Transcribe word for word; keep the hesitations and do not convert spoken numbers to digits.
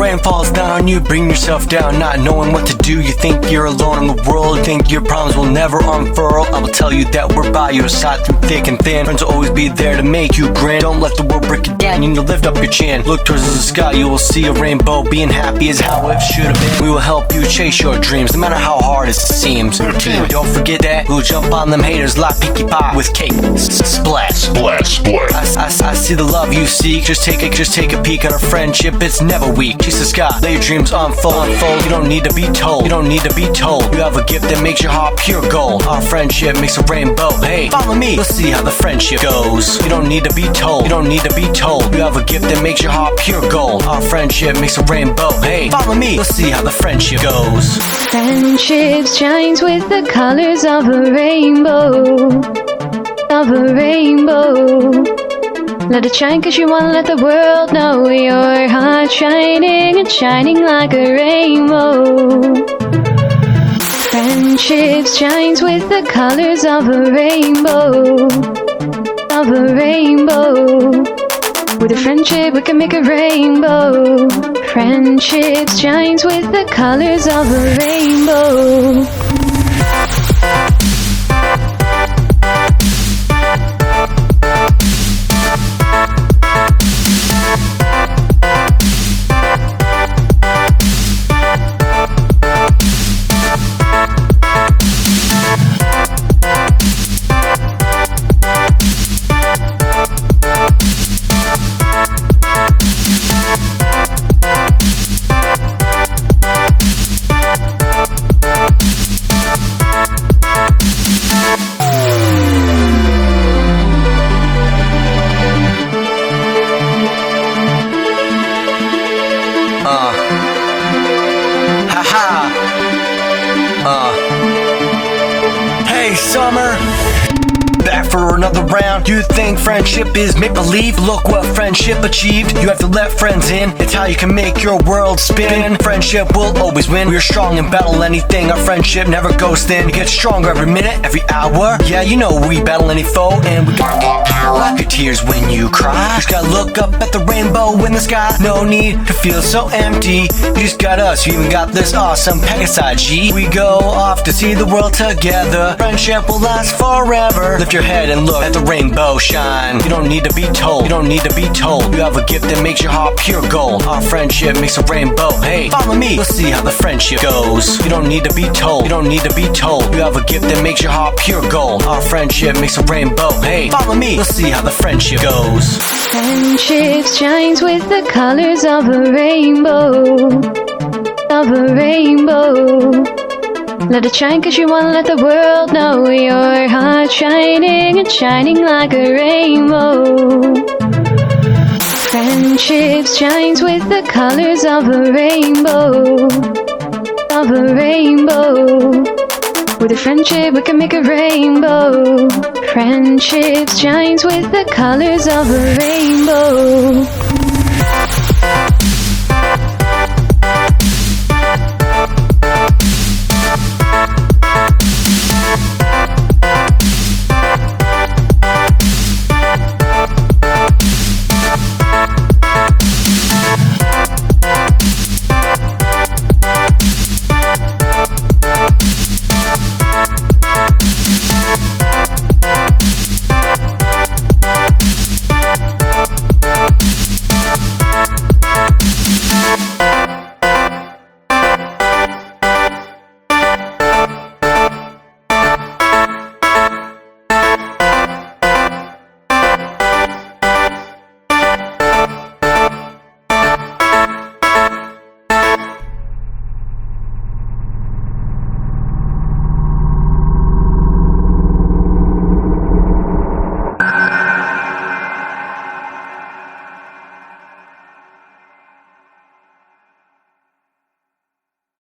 rain falls down, you bring yourself down, not knowing what to do. You think you're alone in the world, you think your problems will never unfurl. I will tell you that we're by your side through thick and thin. Friends will always be there to make you grin. Don't let the world break you down, you need to lift up your chin. Look towards the sky, you will see a rainbow. Being happy is how it should have been. We will help you chase your dreams, no matter how hard it seems. Don't forget that we'll jump on them haters like Pinkie Pie with cake. Splash, Splash, splash. I, I, I see the love you seek. Just take a, just take a peek at our friendship. It's never weak. Chase the sky, let your dreams unfold, unfold. You don't need to be told. You don't need to be told. You have a gift that makes your heart pure gold. Our friendship makes a rainbow. Hey, follow me. Let's see how the friendship goes. You don't need to be told. You don't need to be told. You have a gift that makes your heart pure gold. Our friendship makes a rainbow. Hey, follow me. Let's see how the friendship goes. Friendship shines with the colors of a rainbow, of a rainbow. Let it shine cause you wanna let the world know your heart shining and shining like a rainbow. Friendship shines with the colors of a rainbow, of a rainbow. With a friendship we can make a rainbow. Friendship shines with the colors of a rainbow. Uh, haha. Uh, hey, Summer. Back for another round. You think friendship is make-believe? Look what friendship achieved. You have to let friends in. It's how you can make your world spin. Friendship will always win. We're strong and battle anything. Our friendship never goes thin. We get stronger every minute, every hour. Yeah, you know we battle any foe, and we got that power. Wipe your tears when you cry. Just gotta look up at the rainbow in the sky. No need to feel so empty. You just got us. You even got this awesome Pegasi G. We go off to see the world together. Friendship will last forever. Lift your head and look at the rainbow shine. You don't need to be told. You don't need to be told. You have a gift that makes your heart pure gold. Our friendship makes a rainbow. Hey, follow me. Let's see how the friendship goes. You don't need to be told. You don't need to be told. You have a gift that makes your heart pure gold. Our friendship makes a rainbow. Hey, follow me. Let's see how the friendship goes. Friendship shines with the colors of a rainbow, of a rainbow. Let it shine cause you wanna let the world know your heart shining and shining like a rainbow. Friendship shines with the colors of a rainbow, of a rainbow. With a friendship we can make a rainbow. Friendship shines with the colors of a rainbow.